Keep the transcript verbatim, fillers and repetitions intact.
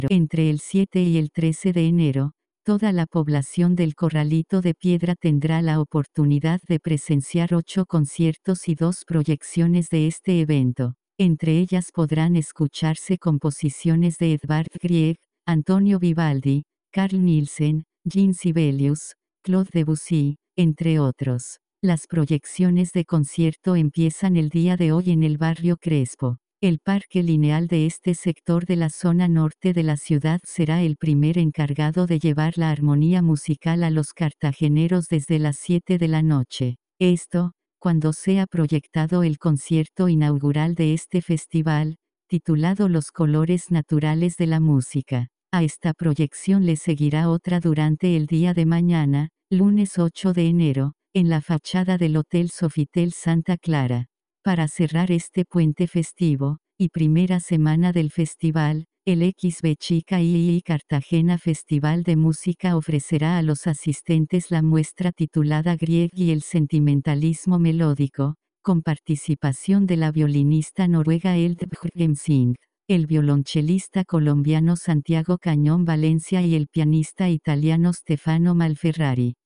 Entre el siete y el trece de enero, toda la población del Corralito de Piedra tendrá la oportunidad de presenciar ocho conciertos y dos proyecciones de este evento. Entre ellas podrán escucharse composiciones de Edvard Grieg, Antonio Vivaldi, Carl Nielsen, Jean Sibelius, Claude Debussy, entre otros. Las proyecciones de concierto empiezan el día de hoy en el barrio Crespo. El parque lineal de este sector de la zona norte de la ciudad será el primer encargado de llevar la armonía musical a los cartageneros desde las siete de la noche. Esto, cuando sea proyectado el concierto inaugural de este festival, titulado Los colores naturales de la música. A esta proyección le seguirá otra durante el día de mañana, lunes ocho de enero, en la fachada del Hotel Sofitel Santa Clara. Para cerrar este puente festivo, y primera semana del festival, el X B Chica I I Cartagena Festival de Música ofrecerá a los asistentes la muestra titulada Grieg y el sentimentalismo melódico, con participación de la violinista noruega Elde Bjørgensen, el violonchelista colombiano Santiago Cañón Valencia y el pianista italiano Stefano Malferrari.